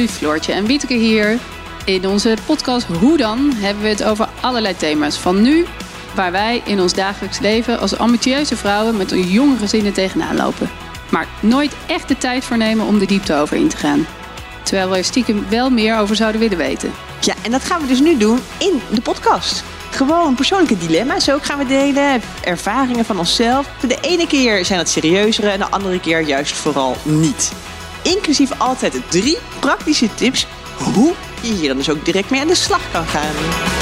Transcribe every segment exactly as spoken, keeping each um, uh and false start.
Hoi, Floortje en Wieteke hier. In onze podcast Hoe Dan hebben we het over allerlei thema's van nu, waar wij in ons dagelijks leven als ambitieuze vrouwen met een jonge gezinnen tegenaan lopen. Maar nooit echt de tijd voor nemen om de diepte over in te gaan. Terwijl we er stiekem wel meer over zouden willen weten. Ja, en dat gaan we dus nu doen in de podcast. Gewoon persoonlijke dilemma's ook gaan we delen. Ervaringen van onszelf. De ene keer zijn het serieuzere en de andere keer juist vooral niet. Inclusief altijd drie praktische tips hoe je hier dan dus ook direct mee aan de slag kan gaan.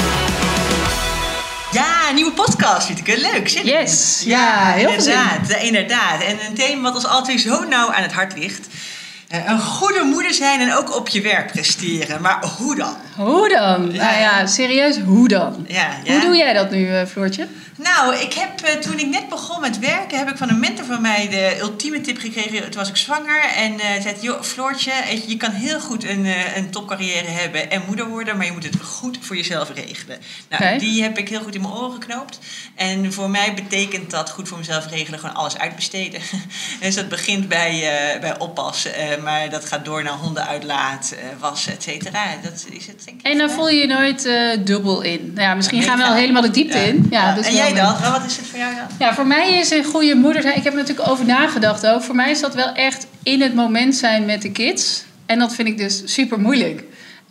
Ja, een nieuwe podcast, Wieteke. Leuk, zin in. Yes, ja, heel veel zin. Inderdaad, inderdaad. En een thema wat ons altijd zo nauw aan het hart ligt. Uh, een goede moeder zijn en ook op je werk presteren. Maar hoe dan? Hoe dan? Ja. Nou ja, serieus, hoe dan? Ja, ja. Hoe doe jij dat nu, uh, Floortje? Nou, ik heb, uh, toen ik net begon met werken, heb ik van een mentor van mij de ultieme tip gekregen. Toen was ik zwanger en uh, zei, joh, Floortje, je kan heel goed een, uh, een topcarrière hebben en moeder worden, maar je moet het goed voor jezelf regelen. Nou, okay. Die heb ik heel goed in mijn oren geknoopt. En voor mij betekent dat goed voor mezelf regelen gewoon alles uitbesteden. Dus dat begint bij, uh, bij oppassen, uh, maar dat gaat door naar honden uitlaat, uh, wassen, et cetera. Dat is het, denk ik. En dan voel je je nooit uh, dubbel in. Nou ja, misschien ja, gaan we wel helemaal de diepte ja. in. Ja, ja. Dus en jij dan? Wat is het voor jou dan? Ja, voor mij is een goede moeder zijn. Ik heb er natuurlijk over nagedacht ook. Voor mij is dat wel echt in het moment zijn met de kids. En dat vind ik dus super moeilijk.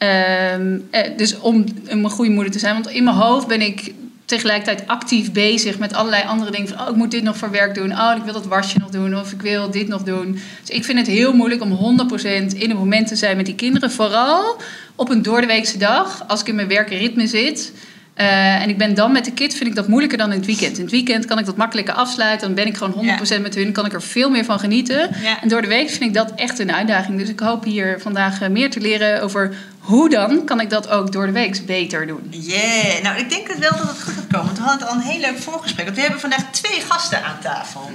Um, eh, dus om, om een goede moeder te zijn. Want in mijn hoofd ben ik tegelijkertijd actief bezig met allerlei andere dingen. Van, oh, ik moet dit nog voor werk doen. Oh, ik wil dat wasje nog doen. Of ik wil dit nog doen. Dus ik vind het heel moeilijk om honderd procent in het moment te zijn met die kinderen. Vooral op een doordeweekse dag. Als ik in mijn werkritme zit. Uh, en ik ben dan met de kids, vind ik dat moeilijker dan in het weekend. In het weekend kan ik dat makkelijker afsluiten. Dan ben ik gewoon honderd procent ja. met hun. Kan ik er veel meer van genieten. Ja. En door de week vind ik dat echt een uitdaging. Dus ik hoop hier vandaag meer te leren over hoe dan kan ik dat ook door de week beter doen. Yeah, nou ik denk het wel dat het goed gaat komen. Want we hadden al een heel leuk voorgesprek. Want we hebben vandaag twee gasten aan tafel.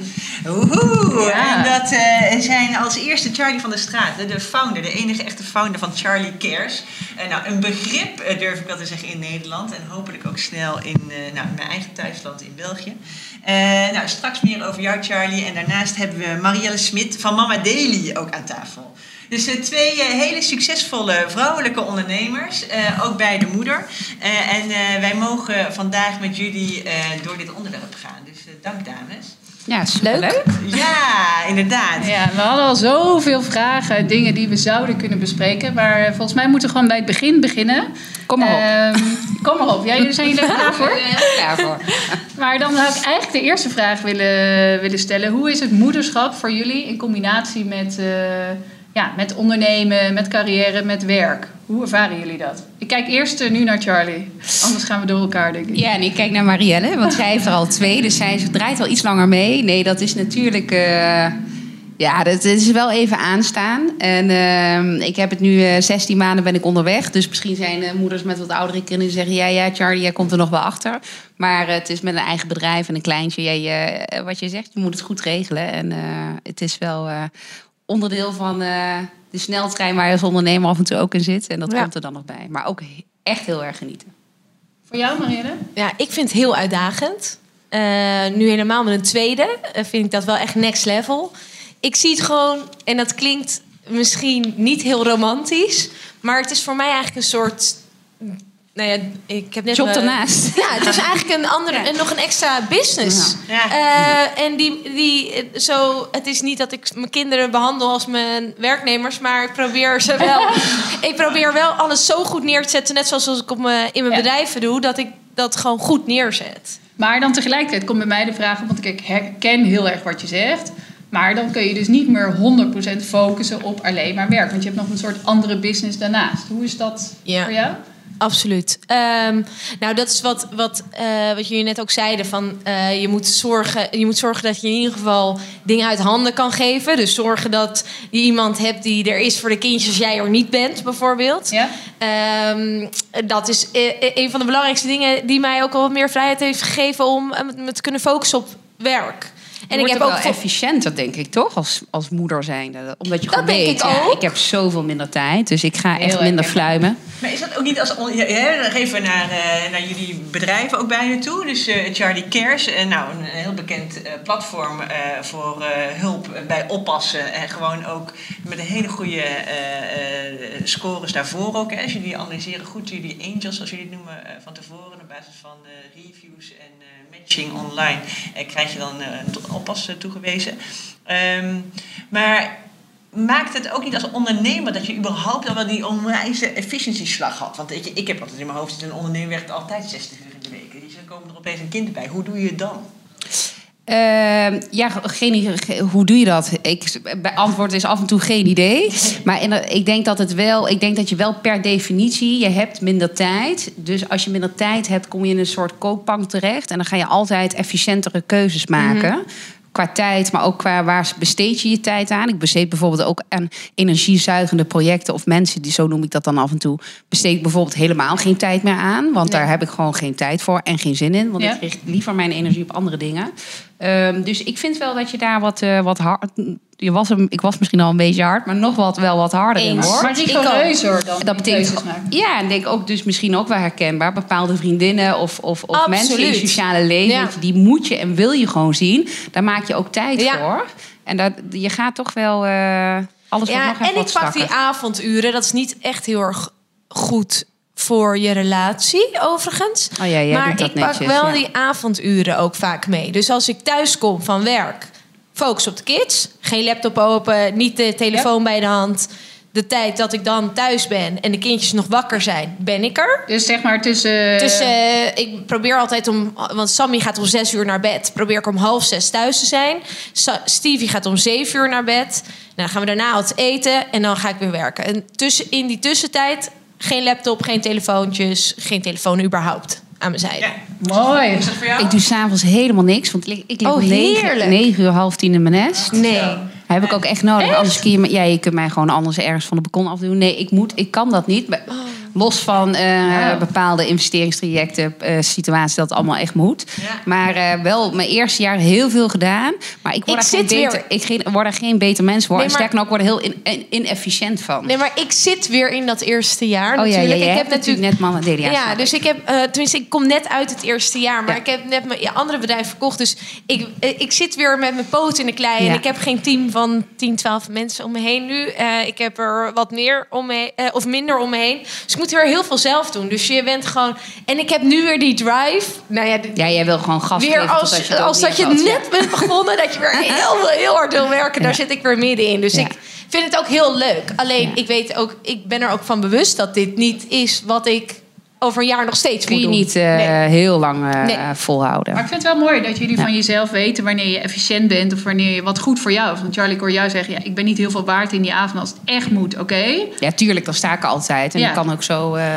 Oehoe. Ja. En dat uh, zijn als eerste Charlie van der Straat. De founder, de enige echte founder van Charlie Cares. Uh, nou, een begrip uh, durf ik wel te zeggen in Nederland. En hopelijk ook snel in, uh, nou, in mijn eigen thuisland in België. Uh, nou, straks meer over jou, Charlie. En daarnaast hebben we Marielle Smit van Mama Daily ook aan tafel. Dus uh, twee uh, hele succesvolle vrouwelijke ondernemers, uh, ook bij de moeder. Uh, en uh, wij mogen vandaag met jullie uh, door dit onderwerp gaan. Dus uh, dank, dames. Ja, superleuk. Ja, inderdaad. Ja, we hadden al zoveel vragen, dingen die we zouden kunnen bespreken. Maar uh, volgens mij moeten we gewoon bij het begin beginnen. Kom maar op. Uh, kom maar op. Ja, jullie zijn jullie er klaar voor? Ja, klaar voor. Maar dan zou ik eigenlijk de eerste vraag willen, willen stellen. Hoe is het moederschap voor jullie in combinatie met... Uh, Ja, met ondernemen, met carrière, met werk. Hoe ervaren jullie dat? Ik kijk eerst uh, nu naar Charlie. Anders gaan we door elkaar, denk ik. Ja, en ik kijk naar Marielle, want zij heeft er al twee. Dus zij draait al iets langer mee. Nee, dat is natuurlijk... Uh, ja, dat is wel even aanstaan. En uh, ik heb het nu uh, zestien maanden ben ik onderweg. Dus misschien zijn uh, moeders met wat oudere kinderen die zeggen... ja, ja, Charlie, jij komt er nog wel achter. Maar uh, het is met een eigen bedrijf en een kleintje. Jij, uh, wat je zegt, je moet het goed regelen. En uh, het is wel... Uh, onderdeel van uh, de sneltrein waar je als ondernemer af en toe ook in zit. En dat ja. komt er dan nog bij. Maar ook echt heel erg genieten. Voor jou, Marielle? Ja, ik vind het heel uitdagend. Uh, nu helemaal met een tweede uh, vind ik dat wel echt next level. Ik zie het gewoon, en dat klinkt misschien niet heel romantisch... maar het is voor mij eigenlijk een soort... Nou ja, ik heb net job ernaast. Ja, het is eigenlijk een andere, ja. nog een extra business. Ja. Uh, en die, die, zo, het is niet dat ik mijn kinderen behandel als mijn werknemers, maar ik probeer ze wel. ik probeer wel alles zo goed neer te zetten, net zoals ik op mijn, in mijn ja. bedrijven doe, dat ik dat gewoon goed neerzet. Maar dan tegelijkertijd komt bij mij de vraag, want ik herken heel erg wat je zegt. Maar dan kun je dus niet meer honderd procent focussen op alleen maar werk, want je hebt nog een soort andere business daarnaast. Hoe is dat ja. voor jou? Absoluut. Um, nou, dat is wat, wat, uh, wat jullie net ook zeiden. Van, uh, je, moet zorgen, je moet zorgen dat je in ieder geval dingen uit handen kan geven. Dus zorgen dat je iemand hebt die er is voor de kindjes als jij er niet bent, bijvoorbeeld. Ja. Um, dat is uh, een van de belangrijkste dingen die mij ook al wat meer vrijheid heeft gegeven om uh, me te kunnen focussen op werk. En ik heb ook wel vo- efficiënter, denk ik, toch? Als, als moeder zijnde. Omdat je gewoon weet, ik, ja, ik heb zoveel minder tijd. Dus ik ga echt Heel minder fluimen. Maar is dat ook niet als... On- ja, ja, dan even naar, uh, naar jullie bedrijven ook bijna toe. Dus uh, Charlie Cares, uh, nou, een heel bekend uh, platform uh, voor uh, hulp bij oppassen. En gewoon ook met een hele goede uh, uh, scores daarvoor ook. Hè. Als jullie analyseren goed, jullie angels, zoals jullie het noemen, uh, van tevoren. Op basis van uh, reviews en uh, matching online uh, krijg je dan uh, een oppas uh, toegewezen. Um, maar... Maakt het ook niet als ondernemer dat je überhaupt al wel die onwijze efficiëntieslag had? Want weet je, ik heb altijd in mijn hoofd dat een ondernemer werkt altijd zestig uur in de week. Dus dan komen er opeens een kind bij. Hoe doe je het dan? Uh, ja, geen, hoe doe je dat? Ik, antwoord is af en toe geen idee. Maar in, ik denk dat het wel, ik denk dat je wel per definitie, je hebt minder tijd. Dus als je minder tijd hebt, kom je in een soort kookbank terecht. En dan ga je altijd efficiëntere keuzes maken. Mm-hmm. Qua tijd, maar ook qua waar besteed je je tijd aan. Ik besteed bijvoorbeeld ook aan energiezuigende projecten of mensen, die, zo noem ik dat dan af en toe, besteed ik bijvoorbeeld helemaal geen tijd meer aan. Want nee. daar heb ik gewoon geen tijd voor en geen zin in. Want ja. ik richt liever mijn energie op andere dingen. Um, dus ik vind wel dat je daar wat, uh, wat hard... Je was hem, ik was misschien al een beetje hard, maar nog wat, wel wat harder in, hoor. Maar rigoureuzer dan. Dat betekent, ja, en denk ook dus misschien ook wel herkenbaar. Bepaalde vriendinnen of, of, of mensen in het sociale leven, ja. die moet je en wil je gewoon zien. Daar maak je ook tijd ja. voor. En dat, je gaat toch wel uh, alles ja, wat nog en ik pak die avonduren. Dat is niet echt heel erg goed voor je relatie, overigens. Oh ja, jij maar doet dat ik netjes, pak wel ja. die avonduren ook vaak mee. Dus als ik thuis kom van werk, focus op de kids. Geen laptop open, niet de telefoon ja. bij de hand. De tijd dat ik dan thuis ben en de kindjes nog wakker zijn, ben ik er. Dus zeg maar tussen... tussen uh, ik probeer altijd om... Want Sammy gaat om zes uur naar bed. Probeer ik om half zes thuis te zijn. Sa- Stevie gaat om zeven uur naar bed. Nou, dan gaan we daarna wat eten en dan ga ik weer werken. En tussen, in die tussentijd geen laptop, geen telefoontjes, geen telefoon überhaupt aan mijn zijde. Ja. Mooi. Is dat voor jou? Ik doe s'avonds helemaal niks, want ik, ik lig oh, om negen, negen uur, half tien in mijn nest. Nee. Heb ik ook echt nodig. Echt? Anders kun je, ja, je kunt mij gewoon anders ergens van de balkon afdoen. Nee, ik moet, ik kan dat niet. Oh. Los van uh, wow. bepaalde investeringstrajecten, uh, situaties dat het allemaal echt moet. Ja. Maar uh, wel mijn eerste jaar heel veel gedaan. Maar ik word, ik er, geen beter, ik geen, word er geen beter mens voor. Nee, maar, sterker nog, ik word er heel in, in, inefficiënt van. Nee, maar ik zit weer in dat eerste jaar. Oh natuurlijk. ja, ja, ja, ik heb natuurlijk net mama D D A. Ja, dus ik heb, uh, tenminste, ik kom net uit het eerste jaar. Maar ja. ik heb net mijn ja, andere bedrijf verkocht. Dus ik, ik zit weer met mijn poot in de klei. Ja. En ik heb geen team van tien, twaalf mensen om me heen nu. Uh, ik heb er wat meer om me, uh, of minder om me heen. Dus ik moet weer heel veel zelf doen. Dus je bent gewoon... En ik heb nu weer die drive. Nou ja, de, ja jij wil gewoon gas weer geven. Als, als je, als dat je net ja. bent begonnen. Dat je weer heel, heel hard wil werken. Daar ja. zit ik weer middenin. Dus ja. ik vind het ook heel leuk. Alleen, ja. ik weet ook... Ik ben er ook van bewust dat dit niet is wat ik over een jaar nog steeds kun moet je doen. niet uh, nee. heel lang uh, nee. volhouden. Maar ik vind het wel mooi dat jullie ja. van jezelf weten wanneer je efficiënt bent of wanneer je wat goed voor jou is. Want Charlie, ik hoor jou zeggen, ja, ik ben niet heel veel waard in die avond als het echt moet, oké? Okay? Ja, tuurlijk, dan sta ik altijd. En ja. ik kan ook zo uh, uh,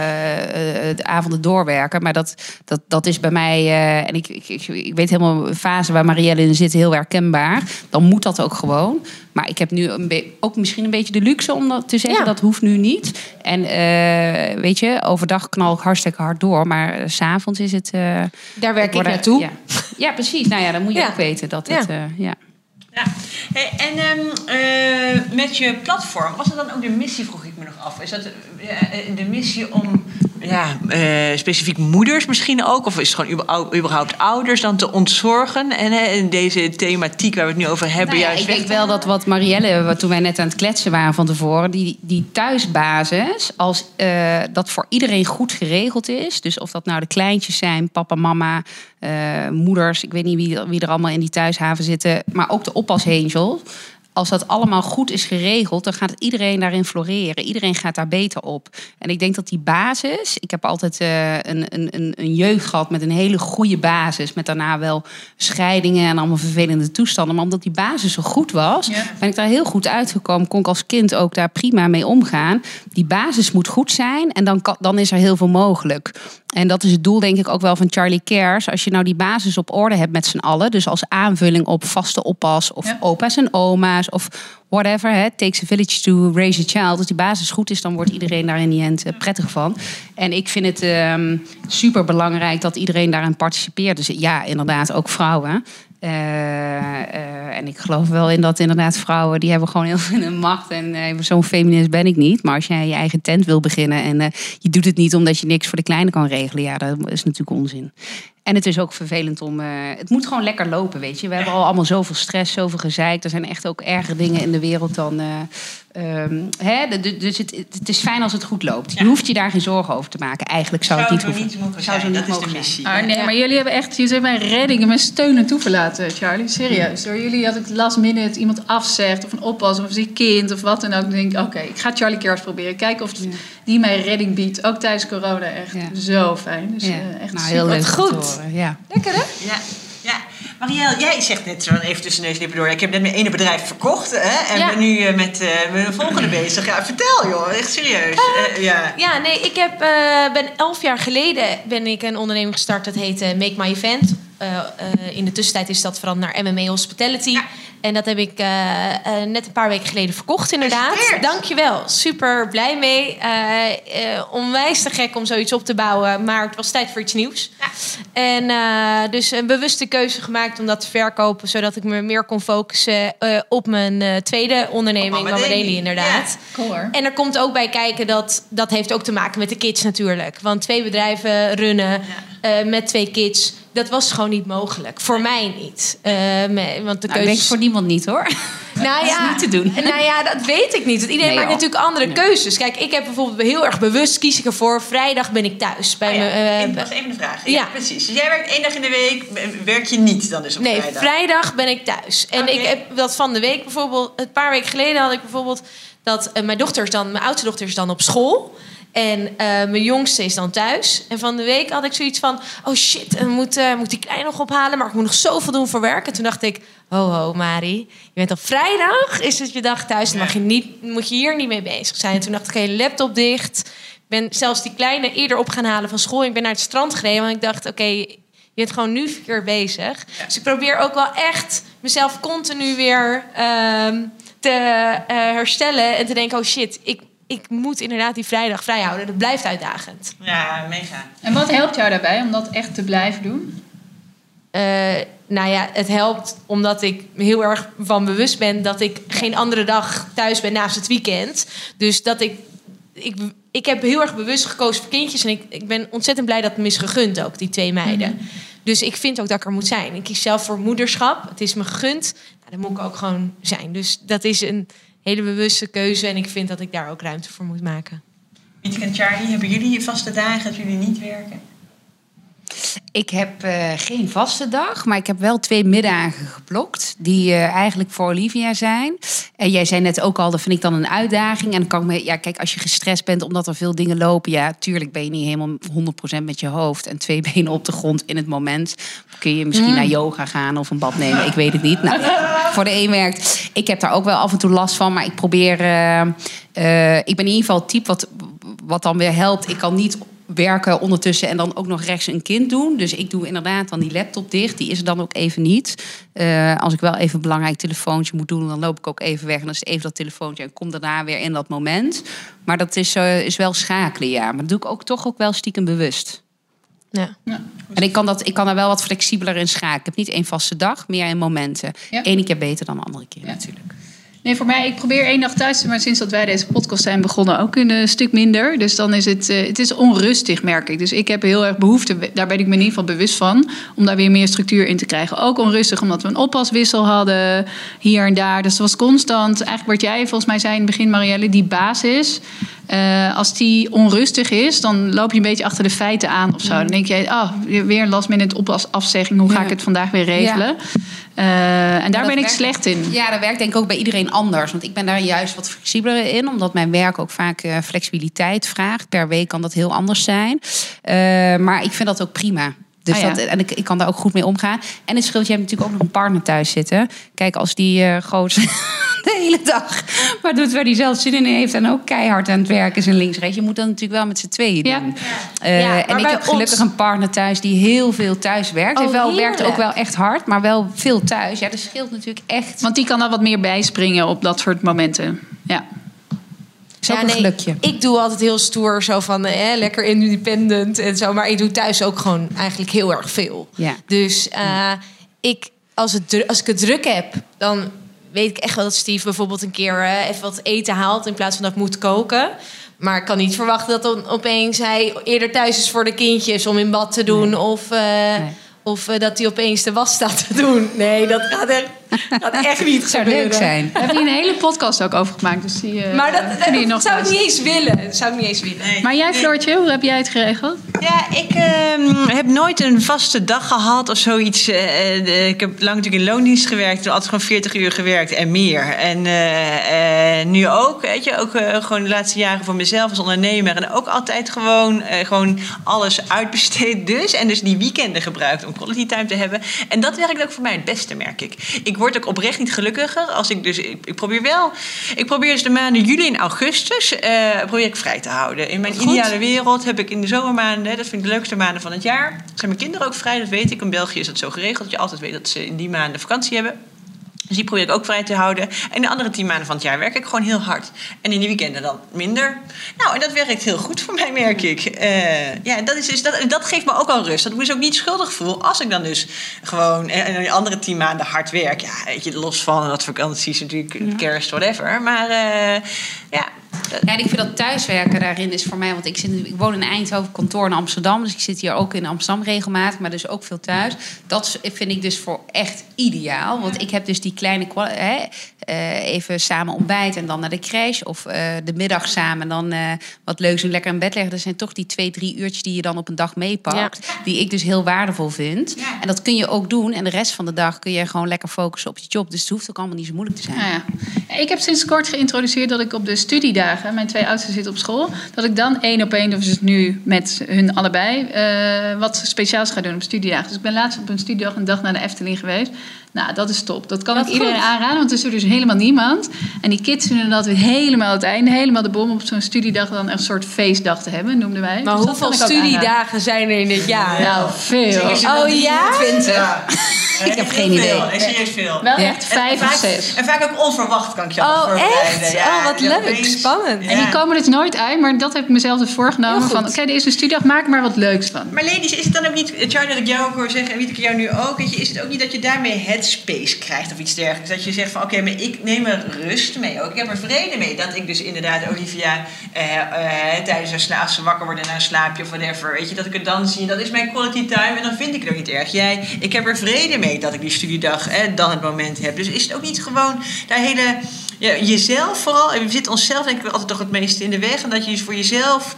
de avonden doorwerken. Maar dat, dat, dat is bij mij, uh, en ik, ik, ik, ik weet helemaal een fase waar Marielle in zit, heel herkenbaar. Dan moet dat ook gewoon. Maar ik heb nu een be- ook misschien een beetje de luxe om dat te zeggen. Ja. Dat hoeft nu niet. En uh, weet je, overdag knal ik hartstikke hard door. Maar uh, 's avonds is het... Uh, Daar werk ik, ik naartoe. Ja. ja, precies. Nou ja, dan moet je ja. ook weten dat het... Ja. Uh, ja. Ja. Hey, en um, uh, met je platform, was dat dan ook de missie, vroeg ik me nog af. Is dat uh, de missie om ja, uh, specifiek moeders misschien ook, of is het gewoon überhaupt ouders dan te ontzorgen? En uh, deze thematiek waar we het nu over hebben, nou ja, juist ik denk wel dat wat Marielle, toen wij net aan het kletsen waren van tevoren, die, die thuisbasis, als uh, dat voor iedereen goed geregeld is, dus of dat nou de kleintjes zijn, papa, mama, uh, moeders, ik weet niet wie, wie er allemaal in die thuishaven zitten, maar ook de oppasangels. Als dat allemaal goed is geregeld, dan gaat iedereen daarin floreren. Iedereen gaat daar beter op. En ik denk dat die basis... Ik heb altijd uh, een, een, een jeugd gehad met een hele goede basis. Met daarna wel scheidingen en allemaal vervelende toestanden. Maar omdat die basis zo goed was, ja. ben ik daar heel goed uitgekomen. Kon ik als kind ook daar prima mee omgaan. Die basis moet goed zijn en dan, kan, dan is er heel veel mogelijk. En dat is het doel denk ik ook wel van Charlie Cares. Als je nou die basis op orde hebt met z'n allen. Dus als aanvulling op vaste oppas of ja. opa's en oma's. Of whatever, hè, takes a village to raise a child. Als die basis goed is, dan wordt iedereen daar in die end uh, prettig van. En ik vind het um, super belangrijk dat iedereen daarin participeert. Dus ja, inderdaad, ook vrouwen. Uh, uh, en ik geloof wel in dat inderdaad vrouwen... die hebben gewoon heel veel in macht. En uh, zo'n feminist ben ik niet. Maar als jij je eigen tent wil beginnen... en uh, je doet het niet omdat je niks voor de kleine kan regelen... ja, dat is natuurlijk onzin. En het is ook vervelend om... Uh, het moet gewoon lekker lopen, weet je. We hebben al allemaal zoveel stress, zoveel gezeik. Er zijn echt ook ergere dingen in de wereld dan... Uh, um, hè? Dus het, het is fijn als het goed loopt. Je ja. hoeft je daar geen zorgen over te maken. Eigenlijk zou, zou het niet hoeven. Niet zou zo niet dat mogen is de missie. Ah, nee, maar jullie hebben echt... Jullie zijn mijn redding en mijn steun en toeverlaten, Charlie. Serieus. Door jullie had ik last minute iemand afzegt... of een oppas of een kind of wat dan ook. Dan denk ik, oké, okay, ik ga Charlie Keers proberen. Kijken of ja. die mij redding biedt. Ook tijdens corona. Echt ja. zo fijn. Dus ja. uh, echt nou, heel leuk goed. Ja. Lekker, hè? Ja. Ja, Marielle, jij zegt net zo even tussen neus en lippen door... ik heb net mijn ene bedrijf verkocht hè, en ja. ben nu uh, met uh, mijn volgende bezig. Ja, vertel joh, echt serieus. Uh, uh, ja. ja, nee, ik heb, uh, ben elf jaar geleden ben ik een onderneming gestart... dat heet uh, Make My Event. Uh, uh, in de tussentijd is dat veranderd naar M M A Hospitality. Ja. En dat heb ik uh, uh, net een paar weken geleden verkocht, inderdaad. Dankjewel, super blij mee. Uh, uh, onwijs te gek om zoiets op te bouwen, maar het was tijd voor iets nieuws. Ja. En uh, dus een bewuste keuze gemaakt om dat te verkopen... zodat ik me meer kon focussen uh, op mijn uh, tweede onderneming, Mama Daily, inderdaad. Ja, cool, hoor. En er komt ook bij kijken dat dat heeft ook te maken met de kids natuurlijk. Want twee bedrijven runnen ja. uh, met twee kids... dat was gewoon niet mogelijk. Voor mij niet. Uh, me, want de nou, keuzes... ik denk voor niemand niet, hoor. Nou dat ja, is niet te doen. Nou ja, dat weet ik niet. Want iedereen nee, maakt joh. natuurlijk andere nee. keuzes. Kijk, ik heb bijvoorbeeld heel erg bewust... kies ik ervoor, vrijdag ben ik thuis. Bij ah, ja. me, uh, dat was even de vraag. Ja, ja, precies. Dus jij werkt één dag in de week. Werk je niet dan dus op nee, vrijdag? Nee, vrijdag ben ik thuis. En okay. ik heb dat van de week bijvoorbeeld... een paar weken geleden had ik bijvoorbeeld... dat uh, mijn dochter is dan... mijn oudste dochter is dan op school... En uh, mijn jongste is dan thuis. En van de week had ik zoiets van... oh shit, ik moet, uh, moet die kleine nog ophalen... maar ik moet nog zoveel doen voor werk. En toen dacht ik... ho ho, Mari, je bent op vrijdag... is het je dag thuis, dan mag je niet, moet je hier niet mee bezig zijn. En toen dacht ik, oké, okay, laptop dicht. Ik ben zelfs die kleine eerder op gaan halen van school. Ik ben naar het strand gereden, want ik dacht... oké, okay, je bent gewoon nu verkeerd bezig. Ja. Dus ik probeer ook wel echt mezelf continu weer uh, te uh, herstellen... en te denken, oh shit, ik... ik moet inderdaad die vrijdag vrij houden. Dat blijft uitdagend. Ja, mega. En wat helpt jou daarbij om dat echt te blijven doen? Uh, nou ja, het helpt omdat ik me heel erg van bewust ben... dat ik geen andere dag thuis ben naast het weekend. Dus dat ik... Ik, ik heb heel erg bewust gekozen voor kindjes... en ik, ik ben ontzettend blij dat het me is gegund ook, die twee meiden. Mm-hmm. Dus ik vind ook dat ik er moet zijn. Ik kies zelf voor moederschap. Het is me gegund. Nou, dan moet ik ook gewoon zijn. Dus dat is een... hele bewuste keuze en ik vind dat ik daar ook ruimte voor moet maken. Wieteke en Charlie, hebben jullie je vaste dagen dat jullie niet werken? Ik heb uh, geen vaste dag, maar ik heb wel twee middagen geblokt... die uh, eigenlijk voor Olivia zijn. En jij zei net ook al, dat vind ik dan een uitdaging. En dan kan ik me, ja, kijk, als je gestrest bent omdat er veel dingen lopen... ja, tuurlijk ben je niet helemaal honderd procent met je hoofd... en twee benen op de grond in het moment. Kun je misschien mm. naar yoga gaan of een bad nemen, ik weet het niet. Nou, voor de een werkt. Ik heb daar ook wel af en toe last van, maar ik probeer... Uh, uh, ik ben in ieder geval het type wat, wat dan weer helpt. Ik kan niet... werken ondertussen en dan ook nog rechts een kind doen. Dus ik doe inderdaad dan die laptop dicht. Die is er dan ook even niet. Uh, als ik wel even een belangrijk telefoontje moet doen... dan loop ik ook even weg en dan is het even dat telefoontje... en kom daarna weer in dat moment. Maar dat is, uh, is wel schakelen, ja. Maar dat doe ik ook toch ook wel stiekem bewust. Ja. Ja. En ik kan, dat, ik kan daar wel wat flexibeler in schakelen. Ik heb niet één vaste dag, meer in momenten. Ja. Ene keer beter dan de andere keer ja. natuurlijk. Nee, voor mij, ik probeer één dag thuis te... maar sinds dat wij deze podcast zijn begonnen ook een stuk minder. Dus dan is het, uh, het is onrustig, merk ik. Dus ik heb heel erg behoefte, daar ben ik me in ieder geval bewust van... om daar weer meer structuur in te krijgen. Ook onrustig, omdat we een oppaswissel hadden hier en daar. Dus het was constant, eigenlijk wat jij volgens mij zei in het begin, Marielle... die basis, uh, als die onrustig is... dan loop je een beetje achter de feiten aan of zo. Dan denk je, oh, weer een last minute oppasafzegging. Hoe ga ik het vandaag weer regelen? Ja. Uh, en daar ben ik werkt, slecht in. Ja, dat werkt denk ik ook bij iedereen anders. Want ik ben daar juist wat flexibeler in. Omdat mijn werk ook vaak uh, flexibiliteit vraagt. Per week kan dat heel anders zijn. Uh, maar ik vind dat ook prima. Dus ah, ja. dat, en ik, ik kan daar ook goed mee omgaan. En het scheelt, je hebt natuurlijk ook nog een partner thuis zitten. Kijk, als die uh, gozer de hele dag maar doet waar hij zelf zin in heeft... en ook keihard aan het werken is en links rechts. Je moet dat natuurlijk wel met z'n tweeën doen. Ja. Uh, ja, en ik heb gelukkig ons... een partner thuis die heel veel thuis werkt. Oh, wel, werkt ook wel echt hard, maar wel veel thuis. Ja, dat scheelt natuurlijk echt. Want die kan dan wat meer bijspringen op dat soort momenten. Ja. Ja, nee, ik doe altijd heel stoer, zo van eh, lekker independent en zo. Maar ik doe thuis ook gewoon eigenlijk heel erg veel. Ja. Dus uh, ik, als, het, dru- als ik het druk heb, dan weet ik echt wel dat Steve bijvoorbeeld een keer uh, even wat eten haalt in plaats van dat ik moet koken. Maar ik kan niet verwachten dat dan opeens hij eerder thuis is voor de kindjes om in bad te doen. Nee. Of, uh, nee. of uh, dat hij opeens de was staat te doen. Nee, dat gaat echt, gaat echt niet zou gebeuren. leuk zijn. Daar heb je een hele podcast ook over gemaakt. Dus die, uh, maar dat, dat, die dat zou ik niet eens willen. Dat zou ik niet eens willen. Nee. Maar jij, Floortje, hoe heb jij het geregeld? Ja, ik uh, heb nooit een vaste dag gehad of zoiets. Uh, uh, ik heb lang natuurlijk in loondienst gewerkt. Toen altijd gewoon veertig uur gewerkt en meer. En uh, uh, nu ook, weet je, ook uh, gewoon de laatste jaren voor mezelf als ondernemer. En ook altijd gewoon, uh, gewoon alles uitbesteed dus. En dus die weekenden gebruikt om quality time te hebben. En dat werkt ook voor mij het beste, merk ik. Ik word ook oprecht niet gelukkiger als ik dus... Ik, ik probeer wel... Ik probeer dus de maanden juli en augustus uh, probeer ik vrij te houden. In mijn Goed. ideale wereld heb ik in de zomermaanden... Dat vind ik de leukste maanden van het jaar. Zijn mijn kinderen ook vrij, dat weet ik. In België is dat zo geregeld dat je altijd weet dat ze in die maanden vakantie hebben. Dus die probeer ik ook vrij te houden. En de andere tien maanden van het jaar werk ik gewoon heel hard. En in de weekenden dan minder. Nou, en dat werkt heel goed voor mij, merk ik. Uh, ja, dat, is dus, dat, dat geeft me ook al rust. Dat ik me dus ook niet schuldig voel als ik dan dus gewoon... En in de andere tien maanden hard werk. Ja, weet je, los van dat vakanties natuurlijk, ja. kerst, whatever. Maar uh, ja... Ja, en ik vind dat thuiswerken daarin is voor mij... want ik, zit, ik woon in Eindhoven, kantoor in Amsterdam... dus ik zit hier ook in Amsterdam regelmatig... maar dus ook veel thuis. Dat vind ik dus voor echt ideaal. Want ik heb dus die kleine... Hè, uh, even samen ontbijten en dan naar de crash... of uh, de middag samen en dan uh, wat leuks en lekker in bed leggen. Dat zijn toch die twee, drie uurtjes die je dan op een dag meepakt... Ja. die ik dus heel waardevol vind. Ja. En dat kun je ook doen. En de rest van de dag kun je gewoon lekker focussen op je job. Dus het hoeft ook allemaal niet zo moeilijk te zijn. Ja, ja. Ik heb sinds kort geïntroduceerd dat ik op de studiedagen... mijn twee oudsten zitten op school... dat ik dan één op één, dus nu met hun allebei... Uh, wat speciaals ga doen op studiedagen. Dus ik ben laatst op een studiedag een dag naar de Efteling geweest. Nou, dat is top. Dat kan dat ik iedereen goed. aanraden, want er is er dus helemaal niemand. En die kids vinden dat weer helemaal het einde. Helemaal de bom op zo'n studiedag dan een soort feestdag te hebben, noemden wij. Maar dus hoeveel studiedagen zijn er in dit jaar? Nou, veel. Oh ja? twintig. Ja. Ik heb geen idee. Veel. Ik zie echt veel. Wel echt vijf of zes. En vaak ook onverwacht kan ik je Oh, voorbereiden. echt? Ja, oh, wat leuk. Opeens. Spannend. Ja. En die komen dus nooit uit, maar dat heb ik mezelf dus voorgenomen. Van, oké, okay, er is een studiedag, maak er maar wat leuks van. Maar ladies, is het dan ook niet, Charlie, dat ik jou ook hoor zeggen, en weet ik jou nu ook, weet je, is het ook niet dat je daarmee headspace krijgt of iets dergelijks? Dat je zegt van, oké, okay, maar ik neem er rust mee ook. Ik heb er vrede mee dat ik dus inderdaad Olivia uh, uh, tijdens haar slaap, als ze wakker wordt en een slaapje of whatever, weet je, dat ik het dan zie. Dat is mijn quality time en dan vind ik het ook niet erg. Jij, ik heb er vrede mee dat ik die studiedag eh, dan het moment heb. Dus is het ook niet gewoon daar hele... Ja, jezelf vooral, en we zitten onszelf denk ik altijd toch het meeste in de weg. En dat je dus voor jezelf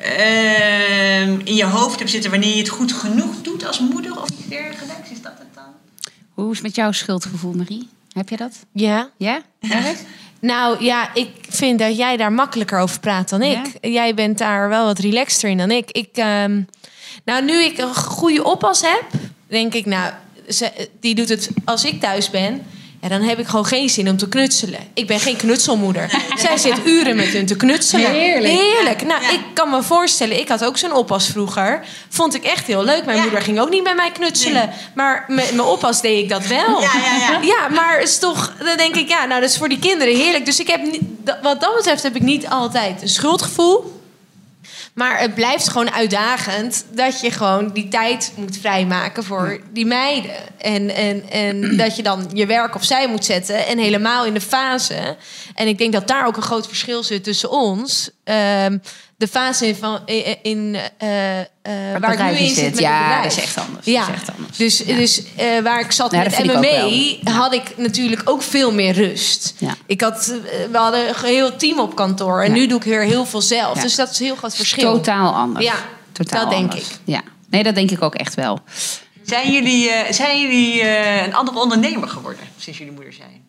uh, in je hoofd hebt zitten wanneer je het goed genoeg doet als moeder of iets dergelijks. Is dat het dan? Hoe is het met jouw schuldgevoel, Marie? Heb je dat? Ja. Ja? Erg? Nou ja, ik vind dat jij daar makkelijker over praat dan ik. Ja? Jij bent daar wel wat relaxter in dan ik. ik um, nou, nu ik een goede oppas heb, denk ik, nou, ze, die doet het als ik thuis ben. Ja, dan heb ik gewoon geen zin om te knutselen. Ik ben geen knutselmoeder. Nee, nee. Zij zit uren met hun te knutselen. Heerlijk. Heerlijk. Nou, ja. Ik kan me voorstellen, ik had ook zo'n oppas vroeger. Vond ik echt heel leuk. Mijn ja. moeder ging ook niet bij mij knutselen. Nee. Maar met mijn oppas deed ik dat wel. Ja, ja, ja. ja, maar het is toch, dan denk ik, ja, nou, dat is voor die kinderen heerlijk. Dus ik heb niet, wat dat betreft heb ik niet altijd een schuldgevoel. Maar het blijft gewoon uitdagend dat je gewoon die tijd moet vrijmaken voor die meiden. En, en, en dat je dan je werk opzij moet zetten. En helemaal in de fase. En ik denk dat daar ook een groot verschil zit tussen ons. Um, de fase in, van, in, in uh, uh, waar ik nu in zit met ja, het dat is echt anders. Ja, dat is echt anders. dus, ja. dus uh, waar ik zat ja, met M M E had ik natuurlijk ook veel meer rust. Ja. Ik had, uh, we hadden een heel team op kantoor. En ja. nu doe ik weer heel veel zelf. Ja. Dus dat is een heel groot verschil. Totaal anders. Ja, Totaal dat anders. denk ik. Ja. Nee, dat denk ik ook echt wel. Zijn jullie, uh, zijn jullie uh, een andere ondernemer geworden sinds jullie moeder zijn?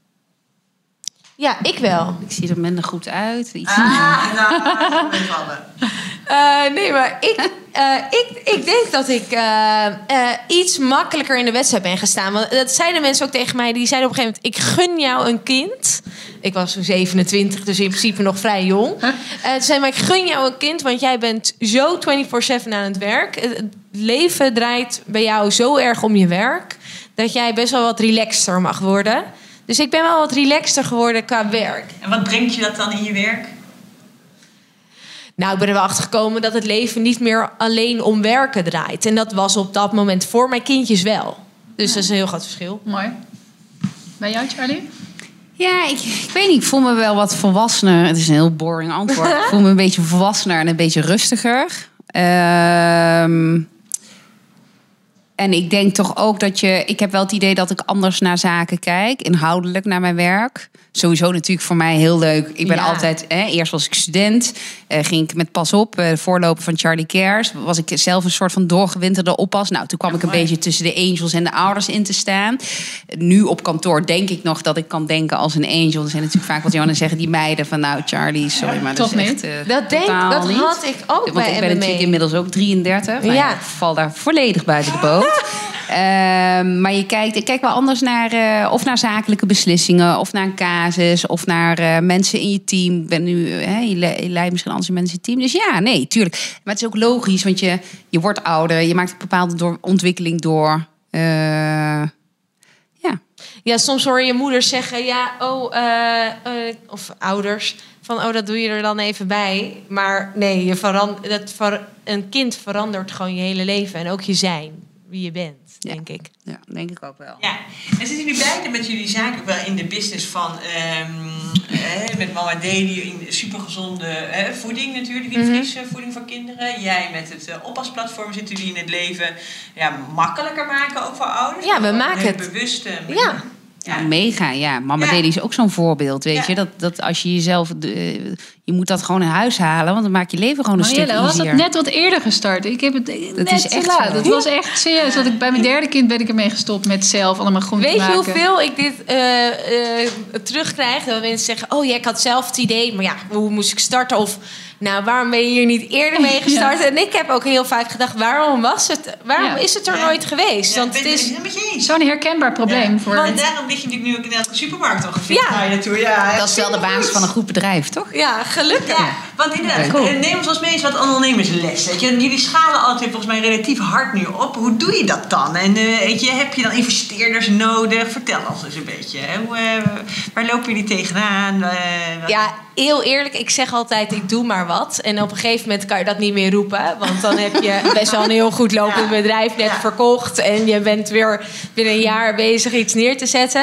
Ja, ik wel. Ik zie er minder goed uit. Iets ah, nou, uh, nee, maar ik, uh, ik, ik denk dat ik uh, uh, iets makkelijker in de wedstrijd ben gestaan. Want dat zeiden mensen ook tegen mij. Die zeiden op een gegeven moment, ik gun jou een kind. Ik was zo'n zevenentwintig, dus in principe nog vrij jong. Uh, toen zei maar, ik gun jou een kind, want jij bent zo vierentwintig zeven aan het werk. Het leven draait bij jou zo erg om je werk, dat jij best wel wat relaxter mag worden. Dus ik ben wel wat relaxter geworden qua werk. En wat brengt je dat dan in je werk? Nou, ik ben er wel achter gekomen dat het leven niet meer alleen om werken draait. En dat was op dat moment voor mijn kindjes wel. Dus dat is een heel groot verschil. Mooi. Bij jou, Charlie? Ja, ik, ik weet niet. Ik voel me wel wat volwassener. Het is een heel boring antwoord. Ik voel me een beetje volwassener en een beetje rustiger. Um, en ik denk toch ook dat je... Ik heb wel het idee dat ik anders naar zaken kijk. Inhoudelijk naar mijn werk. Sowieso natuurlijk voor mij heel leuk. Ik ben Ja. altijd... Hè, eerst was ik student. Uh, ging ik met Pas Op, uh, de voorloper van Charlie Cares. Was ik zelf een soort van doorgewinterde oppas. Nou, toen kwam Ja, ik een mooi. beetje tussen de angels en de ouders in te staan. Nu op kantoor denk ik nog dat ik kan denken als een angel. Er zijn natuurlijk vaak wat Johan zeggen die meiden van... Nou, Charlie, sorry, maar dat toch is echt... niet? uh, Dat, denk, totaal dat niet. had ik ook Want bij ik ben M M E. natuurlijk inmiddels ook drieëndertig. Nou ja, Ja. ik val daar volledig buiten de boot. Ehm, maar je kijkt, ik kijk wel anders naar... eh, of naar zakelijke beslissingen, of naar een casus... of naar eh, mensen in je team. Ik ben nu, hè, je, le- je leidt misschien anders mensen in je team. Dus ja, nee, tuurlijk. Maar het is ook logisch, want je, je wordt ouder. Je maakt een bepaalde door, ontwikkeling door. Uh, ja. Ja, soms hoor je moeders zeggen... Ja, oh, eh, eh, of ouders... Van, oh, dat doe je er dan even bij. Maar nee, je veran- dat ver- een kind verandert gewoon je hele leven. En ook je zijn, wie je bent, Ja. denk ik. Ja, denk ik ook wel. Ja, en zitten jullie beiden met jullie zaak ook wel in de business van ehm, eh, met Mama Daily in supergezonde eh, voeding natuurlijk, die frisse voeding voor kinderen. Jij met het uh, oppasplatform zitten jullie in het leven ja, makkelijker maken ook voor ouders. Ja, we Op een maken hele het. bewuste Ja. manier. Ja, mega. Ja, Mama Ja. Daily is ook zo'n voorbeeld, weet Ja. je. Dat, dat als je jezelf... de- je moet dat gewoon in huis halen, want dan maak je leven gewoon een stuk Marielle, was easier. het net wat eerder gestart? Ik heb het net is te echt laat. zo. Het was echt serieus. Dat ik bij mijn derde kind ben ik ermee gestopt met zelf allemaal groenten Weet je maken. hoeveel ik dit eh, eh, terugkrijg? Dat mensen zeggen, oh ja, ik had zelf het idee... maar ja, hoe moest ik starten? Of, nou, waarom ben je hier niet eerder mee gestart? Ja. En ik heb ook heel vaak gedacht, waarom was het? Waarom Ja. is het er Ja. nooit geweest? Ja, Want ben het ik is... het met je eens. Zo'n herkenbaar probleem. Ja. voor En daarom lig je natuurlijk nu ook in elke supermarkt al gefixt Ja. naar je naartoe. Ja, Dat is wel de basis van een goed bedrijf, toch? Ja, gelukkig. Ja, want inderdaad, Cool. eh, neem ons als mee eens wat ondernemersles. Weet je. Jullie schalen altijd volgens mij relatief hard nu op. Hoe doe je dat dan? En uh, weet je, heb je dan investeerders nodig? Vertel ons eens een beetje. Hè. Hoe, uh, waar lopen jullie tegenaan? Uh, wat- Ja, heel eerlijk, ik zeg altijd, ik doe maar wat. En op een gegeven moment kan je dat niet meer roepen. Want dan heb je best wel een heel goed lopend Ja. bedrijf net Ja. verkocht. En je bent weer binnen een jaar bezig iets neer te zetten.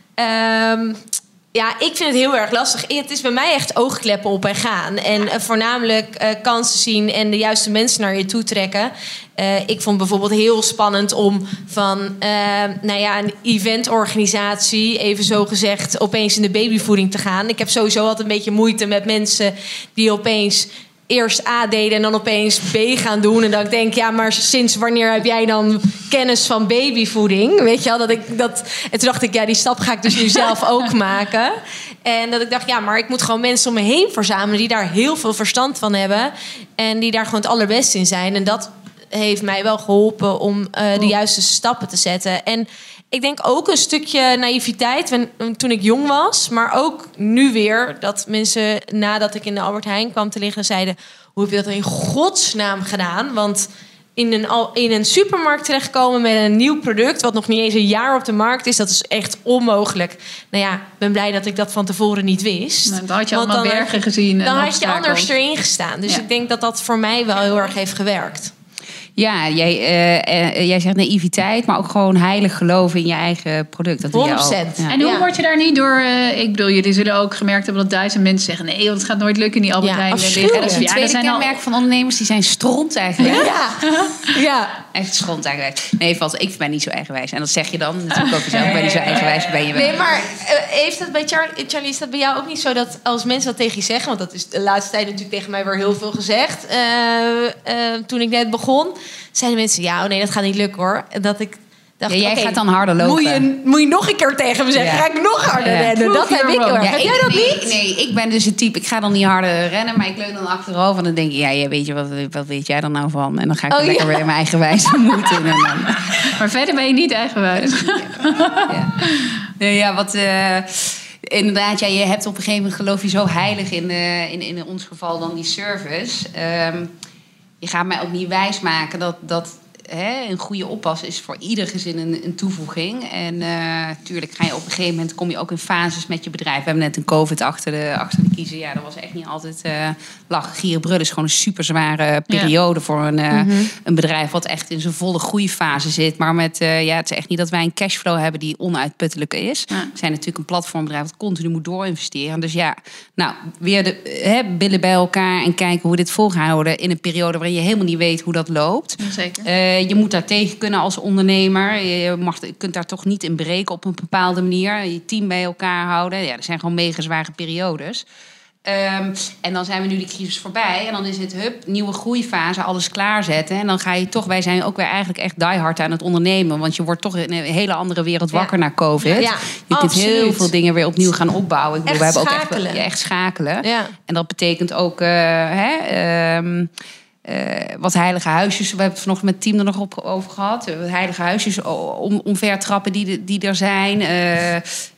Um, ja, ik vind het heel erg lastig. Het is bij mij echt oogkleppen op en gaan. En uh, voornamelijk uh, kansen zien en de juiste mensen naar je toe trekken. Uh, ik vond bijvoorbeeld heel spannend om van uh, nou ja, een eventorganisatie, even zo gezegd, opeens in de babyvoeding te gaan. Ik heb sowieso altijd een beetje moeite met mensen die opeens eerst A deden en dan opeens B gaan doen. En dat ik denk, ja, maar sinds wanneer heb jij dan kennis van babyvoeding? Weet je wel, dat ik dat... En toen dacht ik, ja, die stap ga ik dus nu zelf ook maken. En dat ik dacht, ja, maar ik moet gewoon mensen om me heen verzamelen die daar heel veel verstand van hebben. En die daar gewoon het allerbeste in zijn. En dat heeft mij wel geholpen om uh, de juiste stappen te zetten. En ik denk ook een stukje naïviteit toen ik jong was. Maar ook nu weer dat mensen nadat ik in de Albert Heijn kwam te liggen zeiden, hoe heb je dat in godsnaam gedaan? Want in een, in een supermarkt terechtkomen met een nieuw product wat nog niet eens een jaar op de markt is, dat is echt onmogelijk. Nou ja, ik ben blij dat ik dat van tevoren niet wist. Nou, dan had je Want allemaal dan, bergen gezien. En Dan had je obstakels. anders erin gestaan. Dus Ja. ik denk dat dat voor mij wel heel erg heeft gewerkt. Ja, jij, uh, uh, jij zegt naïviteit, maar ook gewoon heilig geloven in je eigen product. Dat doe je honderd ook. procent. Ja. En hoe Ja. word je daar niet door... Uh, ik bedoel, jullie zullen ook gemerkt hebben dat duizend mensen zeggen, nee, want het gaat nooit lukken in die Albert Ja, Heijn. afschuwelijk. Ja, dat is het Ja, tweede dat zijn al- kenmerk van ondernemers. Die zijn stront eigenlijk. Ja, ja. Echt stront eigenwijs. Nee, valt, ik ben niet zo eigenwijs. En dat zeg je dan natuurlijk ook zelf. Ik ben niet zo eigenwijs, ben je wel. Nee, maar uh, heeft dat bij Charlie, Charlie, is dat bij jou ook niet zo dat als mensen dat tegen je zeggen, want dat is de laatste tijd natuurlijk tegen mij weer heel veel gezegd, uh, uh, toen ik net begon, zeiden mensen, ja, oh nee, dat gaat niet lukken hoor. En dat ik dacht, Ja, jij okay, gaat dan harder lopen. Moet je, moet je nog een keer tegen me zeggen, Ja. ga ik nog harder Ja. rennen? Dat Prove heb ik you're heel wrong. erg. Ja, Heb ik, jij dat nee, niet? Nee, ik ben dus het type, ik ga dan niet harder rennen, maar ik leun dan achterover. En dan denk ik, ja, ja weet je, wat, wat weet jij dan nou van? En dan ga ik Oh, lekker ja. weer in mijn eigen wijze moed in. En dan, Maar verder ben je niet eigenwijs. ja. Nee, ja, wat... Uh, inderdaad, ja, je hebt op een gegeven moment, geloof je zo heilig in, uh, in, in ons geval dan die service. Um, je gaat mij ook niet wijsmaken dat... dat hè, een goede oppas is voor ieder gezin een, een toevoeging. En natuurlijk uh, ga je op een gegeven moment kom je ook in fases met je bedrijf. We hebben net een COVID achter de, achter de kiezen. Ja, dat was echt niet altijd uh, lachen, gieren, brullen. is gewoon een super zware periode ja. voor een, uh, mm-hmm. een bedrijf wat echt in zijn volle groeifase zit. Maar met, uh, ja, het is echt niet dat wij een cashflow hebben die onuitputtelijk is. Ja. We zijn natuurlijk een platformbedrijf dat continu moet doorinvesteren. Dus ja, nou, weer de hè, billen bij elkaar en kijken hoe we dit volhouden in een periode waarin je helemaal niet weet hoe dat loopt. Zeker. Uh, je moet daar tegen kunnen als ondernemer. Je, mag, je kunt daar toch niet in breken op een bepaalde manier. Je team bij elkaar houden. Ja, er zijn gewoon mega zware periodes. Um, en dan zijn we nu die crisis voorbij. En dan is het, hup, nieuwe groeifase, alles klaarzetten. En dan ga je toch, wij zijn ook weer eigenlijk echt diehard aan het ondernemen. Want je wordt toch in een hele andere wereld wakker ja. na COVID. Ja, je kunt heel veel dingen weer opnieuw gaan opbouwen. Ik bedoel, echt we hebben schakelen. ook echt, ja, echt schakelen. Ja. En dat betekent ook... Uh, hè, um, Uh, wat heilige huisjes, we hebben het vanochtend met het team er nog op, over gehad. Wat heilige huisjes om, omvertrappen die, die er zijn. Uh,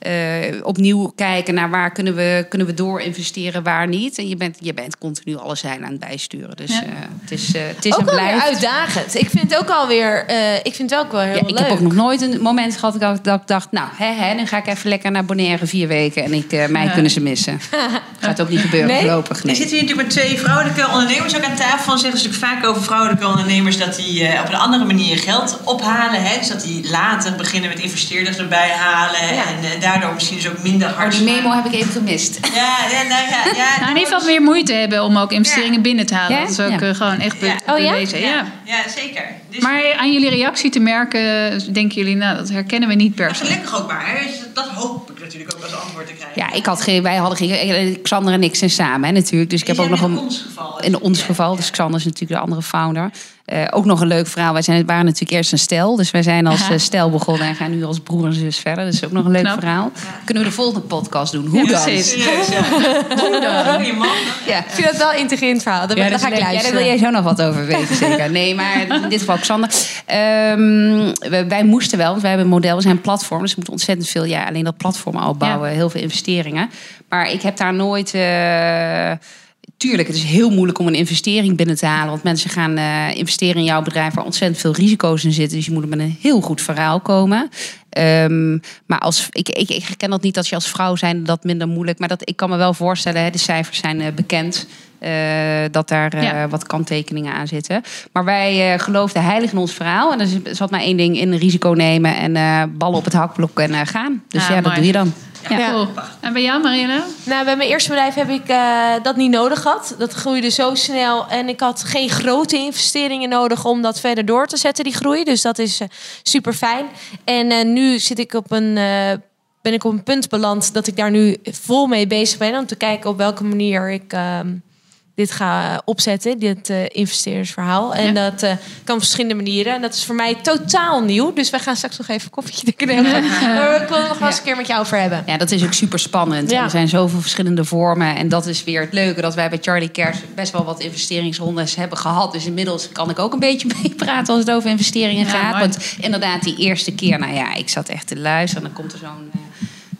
uh, opnieuw kijken naar waar kunnen we, kunnen we door investeren, waar niet. En je bent, je bent continu alles zijn aan het bijsturen. Dus ja. uh, het is, uh, het is ook en blijft. Uitdagend. Ik vind het ook alweer, uh, ik vind het ook wel heel ja, leuk. Ik heb ook nog nooit een moment gehad dat ik, dat ik dacht, nou, hè, hè, nu ga ik even lekker naar Bonaire vier weken. En ik, uh, mij ja. kunnen ze missen. Gaat ook niet gebeuren, nee? voorlopig. Nee. Er zitten hier natuurlijk met twee vrouwelijke ondernemers ook aan tafel. Van zeggen natuurlijk vaak over vrouwelijke ondernemers dat die uh, op een andere manier geld ophalen. Hè? Dus dat die later beginnen met investeerders erbij halen. Ja. En uh, daardoor misschien dus ook minder hard. Die memo heb ik even gemist. Ja, ja, nou ja. ja nou, in ieder geval meer moeite hebben om ook investeringen ja. binnen te halen. Ja? Dat is ook ja. uh, gewoon echt be- ja. oh, ja? bewezen. Ja, ja. ja zeker. Dus maar aan jullie reactie te merken, denken jullie, nou, dat herkennen we niet per se. Gelukkig ook maar. Hè? Dat hoop ik natuurlijk ook als antwoord te krijgen. Ja, ik had geen, wij hadden geen, Xander en ik zijn samen hè, natuurlijk. Dus ik heb ook nog een. In ons geval. In ons geval, dus Xander is natuurlijk de andere founder. Uh, ook nog een leuk verhaal. Wij zijn, waren natuurlijk eerst een stel. Dus wij zijn als uh, stel begonnen en gaan nu als broer en zus verder. Dat is ook nog een leuk Knap. verhaal. Ja. Kunnen we de volgende podcast doen? Hoe ja, dan? Precies. Ja, ja. Hoe dan? Je man. Ja. Ik vind dat wel een integrerend verhaal. Daar, ja, daar ga ik luisteren. Ja, daar wil jij zo nog wat over weten, zeker. Nee, maar in dit geval Xander. Um, wij, wij moesten wel, want wij hebben een model. We zijn een platform, dus we moeten ontzettend veel... Ja, alleen dat platform opbouwen, ja. heel veel investeringen. Maar ik heb daar nooit... Uh, Tuurlijk, het is heel moeilijk om een investering binnen te halen. Want mensen gaan uh, investeren in jouw bedrijf waar ontzettend veel risico's in zitten. Dus je moet met een heel goed verhaal komen. Um, maar als, ik, ik, ik herken dat niet dat je als vrouw zijn dat minder moeilijk. Maar dat, ik kan me wel voorstellen, hè, de cijfers zijn uh, bekend. Uh, dat daar uh, ja. wat kanttekeningen aan zitten. Maar wij uh, geloofden heilig in ons verhaal. En er zat maar één ding in, risico nemen en uh, ballen op het hakblok en uh, gaan. Dus ja, ja dat doe je dan. Ja. Ja. Cool. En bij jou, Marielle? Nou, bij mijn eerste bedrijf heb ik uh, dat niet nodig gehad. Dat groeide zo snel. En ik had geen grote investeringen nodig om dat verder door te zetten, die groei. Dus dat is uh, super fijn. En uh, nu zit ik op een, uh, ben ik op een punt beland dat ik daar nu vol mee bezig ben. Om te kijken op welke manier ik... Uh, dit ga opzetten, dit uh, investeerdersverhaal. En ja. dat uh, kan op verschillende manieren. En dat is voor mij totaal nieuw. Dus wij gaan straks nog even een koffietje drinken. Ja. Maar ik wil het nog wel eens een keer met jou over hebben. Ja, dat is ook super spannend. Ja. Er zijn zoveel verschillende vormen. En dat is weer het leuke, dat wij bij Charlie Cares best wel wat investeringsrondes hebben gehad. Dus inmiddels kan ik ook een beetje meepraten als het over investeringen ja, gaat. Mooi. Want inderdaad, die eerste keer, nou ja, ik zat echt te luisteren. En dan komt er zo'n... Uh,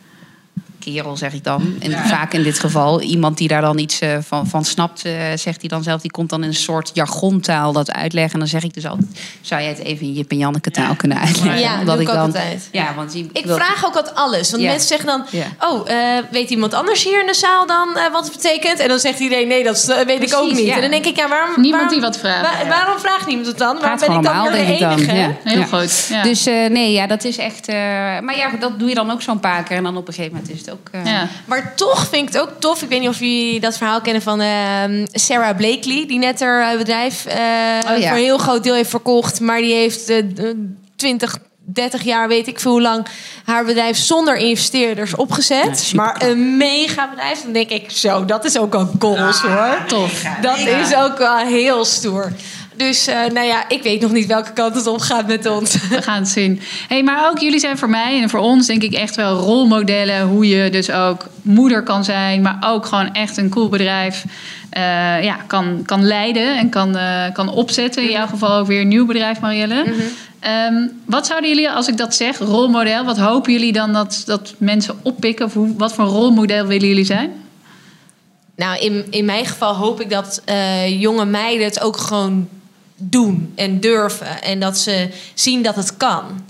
kerel, zeg ik dan. En ja. vaak in dit geval. Iemand die daar dan iets uh, van, van snapt, uh, zegt hij dan zelf. Die komt dan in een soort jargontaal dat uitleggen. En dan zeg ik dus altijd... Zou jij het even in Jip en Janneke taal ja. kunnen uitleggen? Ja, dat doe ik ook dan, altijd. Ja, want die, ik wil... vraag ook altijd alles. Want ja. mensen zeggen dan... Ja. Oh, uh, weet iemand anders hier in de zaal dan uh, wat het betekent? En dan zegt iedereen... Nee, dat uh, weet Precies, ik ook niet. Ja. En dan denk ik... ja, waarom, Niemand waarom, die wat vraagt. Waar, waarom vraagt niemand het dan? Waarom ben ik dan allemaal, de enige? Ja. Heel ja. goed. Ja. Dus uh, nee, ja, dat is echt... Uh, maar ja, dat doe je dan ook zo'n paar keer. En dan op een gegeven moment is het ook... Uh, ja. Maar toch vind ik het ook tof. Ik weet niet of jullie dat verhaal kennen van uh, Sarah Blakely. Die net haar bedrijf uh, oh, ja. voor een heel groot deel heeft verkocht. Maar die heeft uh, twintig, dertig jaar, weet ik veel hoe lang... haar bedrijf zonder investeerders opgezet. Ja, maar een mega bedrijf. Dan denk ik, zo, dat is ook een goals, ah, hoor. Tof. Dat ja. is ook wel heel stoer. Dus uh, nou ja, ik weet nog niet welke kant het op gaat met ons. We gaan het zien. Hey, maar ook jullie zijn voor mij en voor ons denk ik echt wel rolmodellen. Hoe je dus ook moeder kan zijn, maar ook gewoon echt een cool bedrijf uh, ja, kan, kan leiden en kan, uh, kan opzetten. In jouw geval ook weer een nieuw bedrijf, Marielle. Mm-hmm. Um, wat zouden jullie, als ik dat zeg, rolmodel, wat hopen jullie dan dat, dat mensen oppikken? Of hoe, wat voor rolmodel willen jullie zijn? Nou, in, in mijn geval hoop ik dat uh, jonge meiden het ook gewoon doen en durven. En dat ze zien dat het kan.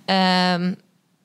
Um,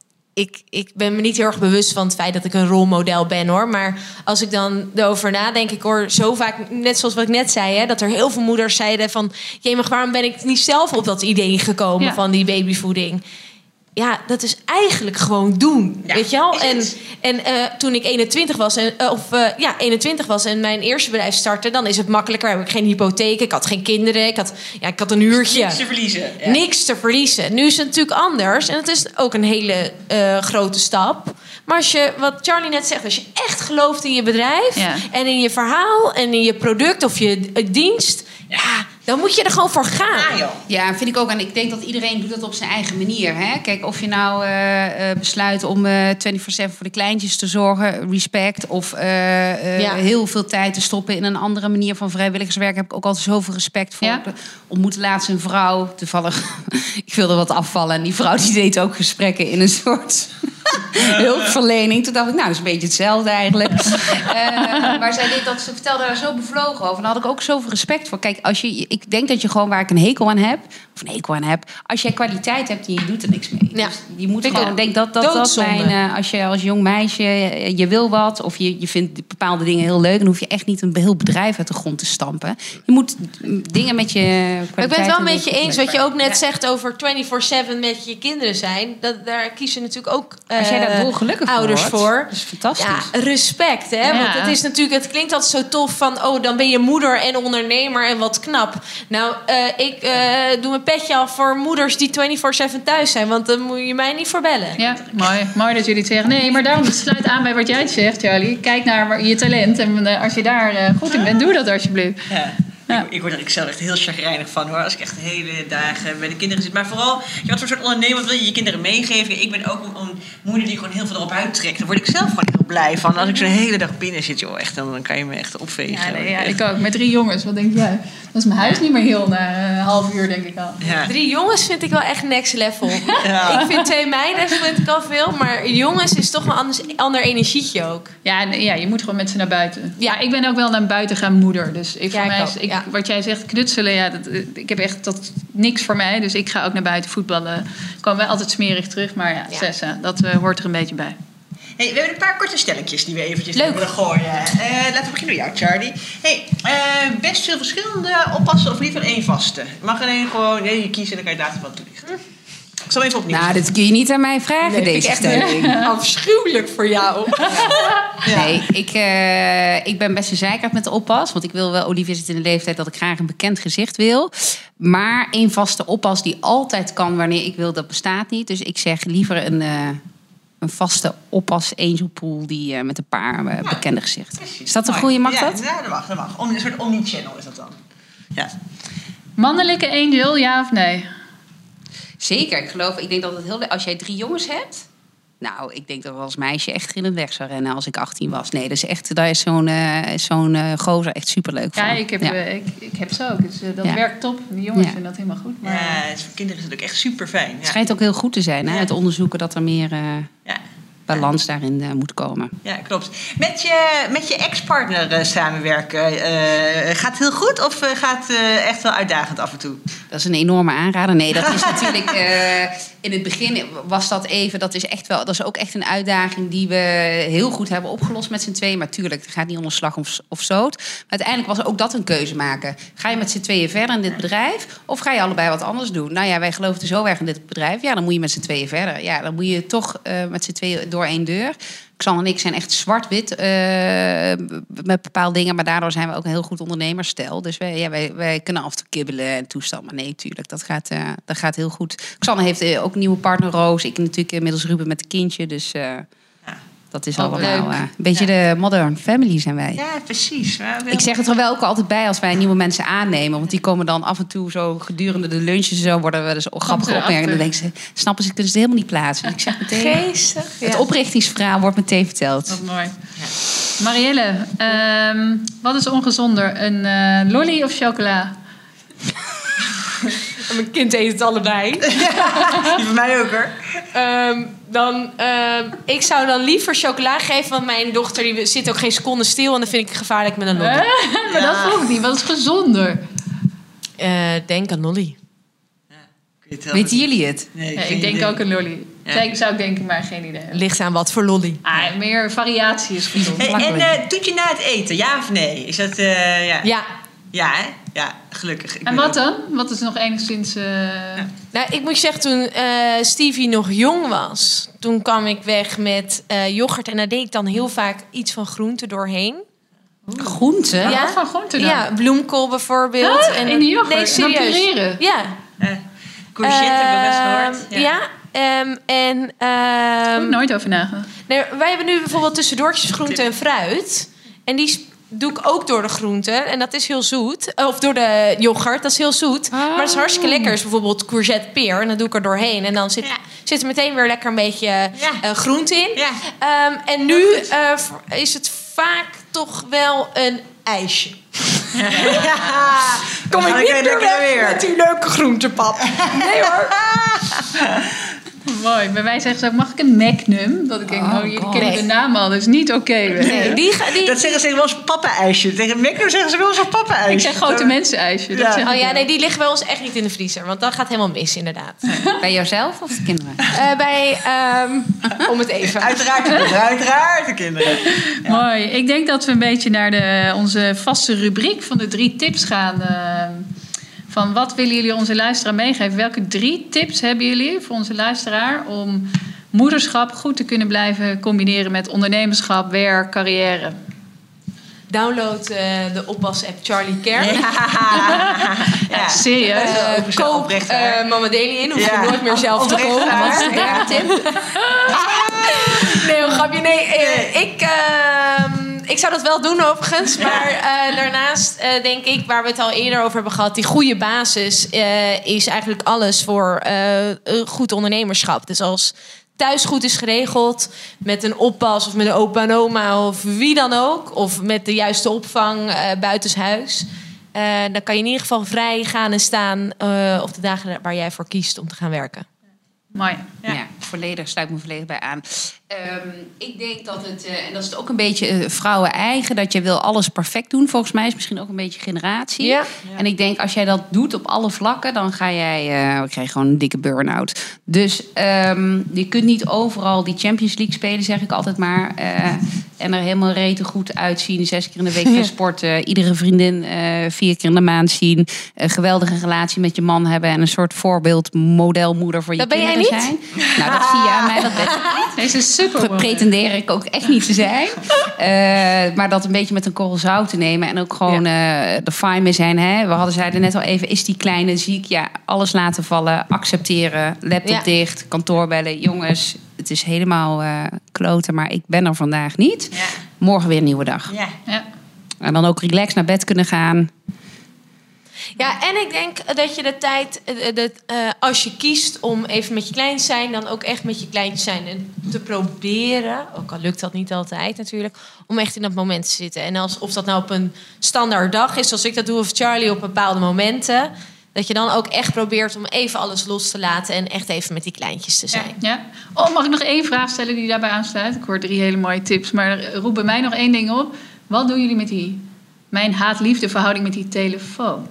ik, ik ben me niet heel erg bewust van het feit dat ik een rolmodel ben, hoor. Maar als ik dan erover nadenk, ik hoor zo vaak, net zoals wat ik net zei, hè, dat er heel veel moeders zeiden van, jemig, waarom ben ik niet zelf op dat idee gekomen ja. van die babyvoeding? Ja, dat is eigenlijk gewoon doen, ja, weet je wel? En, en uh, toen ik eenentwintig was, en, uh, of uh, ja, eenentwintig was en mijn eerste bedrijf startte, dan is het makkelijker. Heb ik geen hypotheek, ik had geen kinderen, ik had, ja, ik had een huurtje. Niks te verliezen. Ja. Niks te verliezen. Nu is het natuurlijk anders en het is ook een hele uh, grote stap. Maar als je, wat Charlie net zegt, als je echt gelooft in je bedrijf ja. en in je verhaal en in je product of je uh, dienst, ja, dan moet je er gewoon voor gaan. Ja, ja, vind ik ook. En ik denk dat iedereen doet dat op zijn eigen manier. Hè? Kijk, of je nou uh, uh, besluit om uh, vierentwintig zeven voor de kleintjes te zorgen, respect. Of uh, uh, ja. heel veel tijd te stoppen in een andere manier van vrijwilligerswerk. Heb ik ook altijd zoveel respect voor. Ja. Ik ontmoette laatst een vrouw, toevallig, ik wilde wat afvallen. En die vrouw die deed ook gesprekken in een soort hulpverlening. Toen dacht ik, nou, dat is een beetje hetzelfde eigenlijk. uh, maar zij deed dat, ze vertelde daar zo bevlogen over. En daar had ik ook zoveel respect voor. Kijk, als je, ik denk dat je gewoon waar ik een hekel aan heb, of een hekel aan heb, als jij kwaliteit hebt en je doet er niks mee. Ja. Dus je moet ik gewoon, denk dat dat, dat mijn, uh, als je als jong meisje, je, je wil wat, of je, je vindt bepaalde dingen heel leuk, dan hoef je echt niet een heel bedrijf uit de grond te stampen. Je moet dingen met je kwaliteit. Maar ik ben het wel met je eens, wat je ook net ja. zegt over vierentwintig zeven met je kinderen zijn. Dat, daar kiezen natuurlijk ook uh, als jij daar dolgelukkig ouders voor. voor. Dat is fantastisch. Ja, respect, hè? Ja. Want het is natuurlijk, het klinkt altijd zo tof van, oh, dan ben je moeder en ondernemer en wat knap. Nou, uh, ik uh, doe mijn petje af voor moeders die vierentwintig zeven thuis zijn, want dan moet je mij niet voor bellen. Ja, mooi. Mooi dat jullie het zeggen. Nee, maar daarom sluit aan bij wat jij zegt, Charlie. Kijk naar je talent en uh, als je daar uh, goed in bent, doe dat alsjeblieft. Ja. Ja. Ik, ik word er ik zelf echt heel chagrijnig van, hoor. Als ik echt de hele dagen bij de kinderen zit. Maar vooral, je wat voor soort ondernemer wil je je kinderen meegeven? Ik ben ook een, een moeder die gewoon heel veel erop uittrekt. Daar word ik zelf gewoon heel blij van. Als ik zo'n hele dag binnen zit, joh, echt, dan, dan kan je me echt opvegen. Ja, nee, ja, ik ook. Met drie jongens, wat denk jij? Dat is mijn huis niet meer heel na een half uur, denk ik al. Ja. Drie jongens vind ik wel echt next level. Ja. Ik vind twee meiden vind ik al veel, maar jongens is toch wel een anders, ander energietje ook. Ja, ja, je moet gewoon met ze naar buiten. Ja, ik ben ook wel naar buiten gaan moeder. Dus ik, ja, voor mij ik is, ik, ja. wat jij zegt, knutselen, ja, dat, ik heb echt dat niks voor mij. Dus ik ga ook naar buiten voetballen. Komen wij altijd smerig terug, maar ja, ja. Sessa, dat uh, hoort er een beetje bij. Hey, we hebben een paar korte stelletjes die we eventjes willen gooien. Uh, laten we beginnen door jou, Charlie. Hey, uh, best veel verschillende oppassen of liever één vaste? Je mag er één gewoon, nee, je kiezen en dan kan je laten wat toelichten. Ik zal even opnieuw. Nou, dat kun je niet aan mij vragen, nee, deze stelling. Ja. Afschuwelijk voor jou. Ja. Nee, ik, uh, ik ben best verzekerd met de oppas. Want ik wil wel, Olivia zit in de leeftijd dat ik graag een bekend gezicht wil. Maar één vaste oppas die altijd kan wanneer ik wil, dat bestaat niet. Dus ik zeg liever een... Uh, Een vaste oppas angelpool die uh, met een paar uh, ja, bekende gezichten. Precies. Is dat een goede? Mag ja, dat? Ja, dat mag. Dat mag. Om, een soort omni-channel is dat dan. Ja. Mannelijke angel, ja of nee? Zeker. Ik geloof, ik denk dat het heel... Als jij drie jongens hebt... Nou, ik denk dat we als meisje echt in het weg zou rennen als ik achttien was. Nee, dat is echt, daar is zo'n, uh, zo'n uh, gozer echt superleuk voor. Ja, ik heb, ja. Uh, ik, ik heb ze ook. Dus uh, dat ja. werkt top. De jongens ja. vinden dat helemaal goed. Maar... Ja, voor kinderen is het ook echt super fijn. Ja. Het schijnt ook heel goed te zijn, hè? Ja. Het onderzoeken dat er meer uh, ja. balans ja. daarin uh, moet komen. Ja, klopt. Met je, met je ex-partner uh, samenwerken, uh, gaat het heel goed of uh, gaat het uh, echt wel uitdagend af en toe? Dat is een enorme aanrader. Nee, dat is natuurlijk... Uh, in het begin was dat even... Dat is, echt wel, dat is ook echt een uitdaging die we heel goed hebben opgelost met z'n tweeën. Maar tuurlijk, het gaat niet onder slag of, of zout. Maar uiteindelijk was ook dat een keuze maken. Ga je met z'n tweeën verder in dit bedrijf? Of ga je allebei wat anders doen? Nou ja, wij geloofden zo erg in dit bedrijf. Ja, dan moet je met z'n tweeën verder. Ja, dan moet je toch uh, met z'n tweeën door één deur. Xander en ik zijn echt zwart-wit uh, met bepaalde dingen. Maar daardoor zijn we ook een heel goed ondernemersstel. Dus wij, ja, wij, wij kunnen af en toe kibbelen en toestand. Maar nee, tuurlijk, dat gaat, uh, dat gaat heel goed. Xander heeft uh, ook een nieuwe partner, Roos. Ik natuurlijk inmiddels Ruben met een kindje. Dus uh, ja, dat is allemaal uh, een beetje ja. de modern family zijn wij. Ja, precies. Ja, ik zeg het er wel ook altijd bij als wij nieuwe mensen aannemen. Want die komen dan af en toe zo gedurende de lunches en zo worden we dus grappige opmerkingen. En dan denken ze, snappen ze, kunnen ze het helemaal niet plaatsen. Ik zeg meteen, geestig. Het ja. oprichtingsverhaal wordt meteen verteld. Wat mooi. Ja. Marielle, um, wat is ongezonder? Een uh, lolly of chocola? Mijn kind eet het allebei. Ja, die van mij ook, hoor. Um, dan, uh, ik zou dan liever chocola geven, want mijn dochter die zit ook geen seconde stil en dan vind ik het gevaarlijk met een lolly. Eh, maar ja. dat vroeg ik niet. Wat is gezonder? uh, denk aan lolly. Weten jullie het? Nee, Ja, geen ik denk idee. ook een lolly. Ja. Zij zou ik denken, maar geen idee. Ligt aan wat voor lolly. Ah, meer variatie is gezond. Hey, en Makkelijk. uh, doet je na het eten, ja of nee? Is dat, uh, ja. Ja. Ja, hè? Ja, gelukkig. Ik En ben wat ook- dan? Wat is nog enigszins... Uh... Nou, ik moet je zeggen, toen uh, Stevie nog jong was... toen kwam ik weg met uh, yoghurt. En daar deed ik dan heel vaak iets van groente doorheen. Groenten? Ja. Wat voor groente dan? Ja, bloemkool bijvoorbeeld. Huh? In de yoghurt? Nee, serieus. Dan pureren? Ja. Uh, courgette heb ik wel eens gehoord. Ehm, Ja, ehm, en... Daar heb ehm ik nooit over nagedacht. nee, wij hebben nu bijvoorbeeld tussendoortjes groente en fruit. En die sp- doe ik ook door de groente. En dat is heel zoet. Of door de yoghurt, dat is heel zoet. Maar dat is hartstikke lekker. Is bijvoorbeeld courgette peer. En dan doe ik er doorheen. En dan zit, Ja. zit er meteen weer lekker een beetje Ja. uh, groente in. Ja. Ehm, en nu uh, is het vaak toch wel een ijsje. Kom ik niet meer weer. die leuke groentepap. Nee hoor. Mooi. Bij mij zeggen ze ook, mag ik een Magnum? Dat ik denk, Oh, oh, jullie God. kennen Nee. de naam al. Dat is niet oké. Nee, die, ga- die, Dat zeggen ze wel eens papa-ijsje. Tegen Magnum zeggen ze wel eens een papa-ijsje. Ik zeg grote mensenijsje. Dat Ja. zeg Oh ik ja, wel. nee, die liggen bij ons echt niet in de vriezer. Want dat gaat helemaal mis, inderdaad. Bij jouzelf of de kinderen? Uh, bij, ehm, om het even. Uiteraard de kinderen. Uiteraard de kinderen. Mooi. Ik denk dat we een beetje naar de, onze vaste rubriek van de drie tips gaan. Uh, van wat willen jullie onze luisteraar meegeven? Welke drie tips hebben jullie voor onze luisteraar om moederschap goed te kunnen blijven combineren met ondernemerschap, werk, carrière? Download uh, de oppas-app Charlie Care. Ja. Ja. Serieus? Uh, Overigens wel koop oprecht waar. uh, Mama Daily in. Hoef Ja. je nooit meer zelf te Oprecht kopen. waar. Wat is de derde tip? Nee, een grapje. Nee, uh, ik, uh, ik zou dat wel doen overigens. Maar uh, daarnaast uh, denk ik, waar we het al eerder over hebben gehad... die goede basis uh, is eigenlijk alles voor uh, goed ondernemerschap. Dus als thuis goed is geregeld, met een oppas of met een opa en oma of wie dan ook... of met de juiste opvang uh, buitenshuis... Uh, dan kan je in ieder geval vrij gaan en staan uh, op de dagen waar jij voor kiest om te gaan werken. Mooi. Ja, ja volledig, sluit me volledig bij aan. Um, ik denk dat het, uh, en dat is ook een beetje uh, vrouwen eigen, dat je wil alles perfect doen. Volgens mij is misschien ook een beetje generatie. Ja. Ja. En ik denk, als jij dat doet op alle vlakken, dan ga jij, uh, krijg je gewoon een dikke burn-out. Dus um, je kunt niet overal die Champions League spelen, zeg ik altijd maar. Uh, en er helemaal rete goed uitzien. Zes keer in de week gaan sporten. Iedere vriendin uh, vier keer in de maand zien. Een geweldige relatie met je man hebben. En een soort voorbeeld, modelmoeder voor je Dat ben kinderen jij zijn. Nou, dat zie je aan mij. Dat ben Deze is super. pretendeer ik ook echt niet te zijn. Uh, maar dat een beetje met een korrel zout te nemen. En ook gewoon uh, er fine mee zijn. Hè? We hadden zeiden net al even, is die kleine ziek? Ja, alles laten vallen. Accepteren. Laptop Ja. dicht. Kantoor bellen. Jongens, het is helemaal uh, kloten. Maar ik ben er vandaag niet. Ja. Morgen weer een nieuwe dag. Ja. Ja. En dan ook relaxed naar bed kunnen gaan. Ja, en ik denk dat je de tijd, uh, dat, uh, als je kiest om even met je kleintjes te zijn, dan ook echt met je kleintjes zijn en te proberen, ook al lukt dat niet altijd natuurlijk, om echt in dat moment te zitten. En als, of dat nou op een standaard dag is, zoals ik dat doe, of Charlie op bepaalde momenten, dat je dan ook echt probeert om even alles los te laten en echt even met die kleintjes te zijn. Ja. Oh, mag ik nog één vraag stellen die daarbij aansluit? Ik hoor drie hele mooie tips, maar roep bij mij nog één ding op. Wat doen jullie met die, mijn haat-liefde verhouding met die telefoon?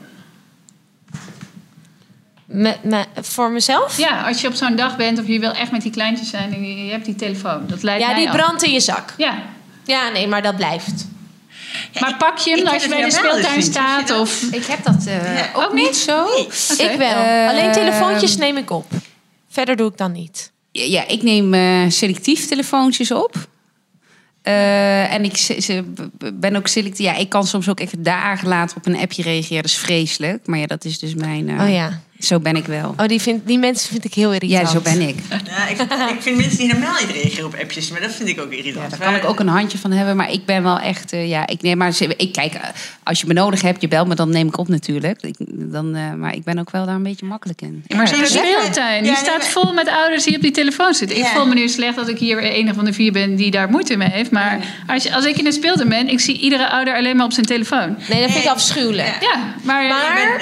Met, met, voor mezelf? Ja, als je op zo'n dag bent of je wil echt met die kleintjes zijn en je, je hebt die telefoon. Dat leidt Ja, mij die af. brandt in je zak. Ja, Ja, nee, maar dat blijft. maar pak je hem ik als heb je het bij de helemaal speeltuin dus niet. staat? Zie je dat? Of... Ik heb dat uh, Ja. ook Ook niet? niet zo. Oké. Ik wel. Eh, Alleen telefoontjes neem ik op. Verder doe ik dan niet. Ja, ik neem uh, selectief telefoontjes op. Uh, en ik ze, ze, ben ook selectief. Ja, ik kan soms ook even dagen later op een appje reageren. Dat is vreselijk. Maar ja, dat is dus mijn... Uh, Oh ja. Zo ben ik wel. Oh, die, vind, die mensen vind ik heel irritant. Ja, zo ben ik. Ja, ik, ik vind mensen die helemaal niet reageren op appjes, maar dat vind ik ook irritant. Ja, daar kan ik ook een handje van hebben. Maar ik ben wel echt... Uh, ja, ik neem maar... Ik kijk, uh, als je me nodig hebt, je belt me, dan neem ik op natuurlijk. Ik, dan, uh, maar ik ben ook wel daar een beetje makkelijk in. Maar Ja, de maar- speeltuin, die Ja, staat nee, vol met ouders die op die telefoon zitten. Ik Ja. voel me nu slecht dat ik hier een van de vier ben die daar moeite mee heeft. Maar als, je, als ik in de speeltuin ben, ik zie iedere ouder alleen maar op zijn telefoon. Nee, dat vind ik Nee. afschuwelijk. Ja. Ja, maar... Maar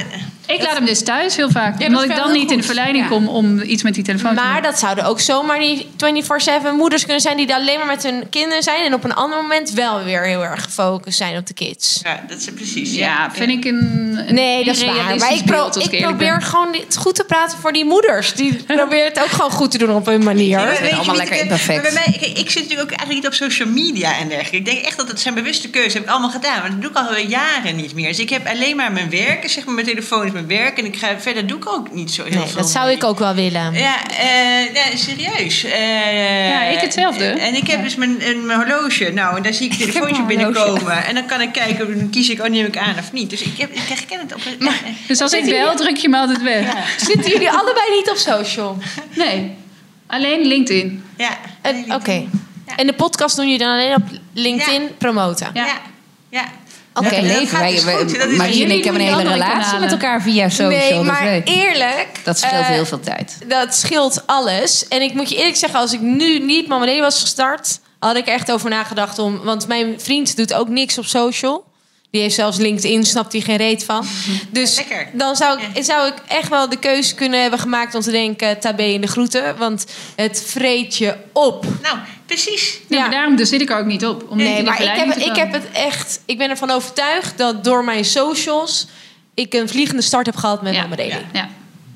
Ik laat hem dus thuis heel vaak. dat omdat is ik wel dan heel niet in de goed. verleiding Ja. kom om iets met die telefoon te doen. Maar dat zouden ook zomaar die vierentwintig zeven moeders kunnen zijn... die alleen maar met hun kinderen zijn... en op een ander moment wel weer heel erg gefocust zijn op de kids. Ja, dat is precies. Ja, vind ik een, een Nee, dat is waar. Maar irrealistisch ik, pro- beeld, als ik eerlijk probeer ben. gewoon het goed te praten voor die moeders. Die proberen het ook gewoon goed te doen op hun manier. Ja, maar zijn weet je allemaal niet, lekker ik- imperfect. Maar bij mij, kijk, ik zit natuurlijk ook eigenlijk niet op social media en dergelijke. Ik denk echt dat het zijn bewuste keuze. Heb ik allemaal gedaan. Maar dat doe ik al jaren niet meer. Dus ik heb alleen maar mijn werk. Zeg maar, mijn telefoon is mijn werk. En ik ga, verder doe ik ook niet zo heel Nee, veel. dat zou ik ook wel willen. Ja, uh, ja serieus. Uh, Ja, ik hetzelfde. En ik heb dus mijn, mijn horloge. Nou, en daar zie ik het heb telefoontje een horloge. binnenkomen. En dan kan ik kijken, dan kies ik, oh, neem ik aan of niet. Dus ik, heb, ik herken het op een... Maar, dus als ik bel, druk je me altijd weg. Zitten jullie allebei niet op social? Nee, alleen LinkedIn. Ja. Eh, Oké. En de podcast doen jullie dan alleen op LinkedIn Ja. promoten? Ja. Ja. ja. Oké, Ja, dat leven. gaat Wij, dus wij- goed. Dat is- Marie en jullie ik hebben een doen hele die andere relatie kanalen. met elkaar via social. Nee, dat maar weet ik. eerlijk... Dat scheelt eh, heel veel tijd. Dat scheelt alles. En ik moet je eerlijk zeggen, als ik nu niet Mama Daily was gestart... had ik er echt over nagedacht om... Want mijn vriend doet ook niks op social. Die heeft zelfs LinkedIn, snapt hij geen reet van. Dus Lekker. dan zou ik, zou ik echt wel de keuze kunnen hebben gemaakt... om te denken, tabé in de groeten. Want het vreet je op. Nou, precies. Ja, Ja. maar daarom dus zit ik er ook niet op. Om niet Nee, in de maar ik heb, verleiding te ik heb komen. het echt... Ik ben ervan overtuigd dat door mijn socials... ik een vliegende start heb gehad met Ja. Mama Daily. Ja. Ja.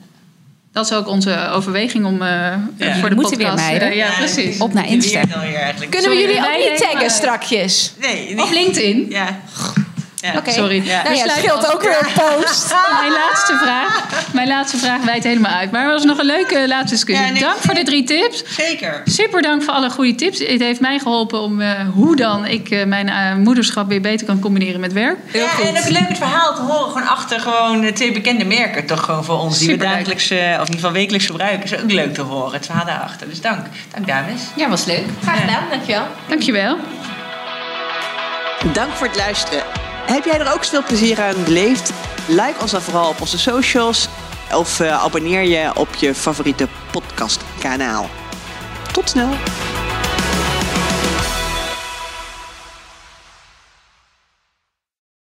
Dat is ook onze overweging om eh, voor de Moeten weer, podcast... meiden. eh, ja, precies. Op naar Insta. Weer alweer eigenlijk. Kunnen we Sorry, jullie ook wij niet denken taggen maar- strakjes? Nee, Op LinkedIn. Ja. Ja. Oké. Sorry. Ja. Nou ja, het sluiten scheelt af. ook weer een post. Mijn laatste vraag. Mijn laatste vraag wijdt helemaal uit. Maar het was nog een leuke laatste discussie. Ja, nee, dank voor de drie tips. Zeker. Super dank voor alle goede tips. Het heeft mij geholpen om eh, hoe dan ik eh, mijn eh, moederschap weer beter kan combineren met werk. Ja, en ook leuk het verhaal te horen. Gewoon achter gewoon eh, twee bekende merken toch gewoon voor ons. Die we Superleuk. dagelijks, eh, of in ieder geval wekelijks gebruiken. Is ook leuk te horen. Het verhaal daarachter. Dus dank. Dank dames. Ja, was leuk. Graag gedaan, dankjewel. Dankjewel. Dank voor het luisteren. Heb jij er ook veel plezier aan beleefd? Like ons dan vooral op onze socials. Of uh, abonneer je op je favoriete podcastkanaal. Tot snel.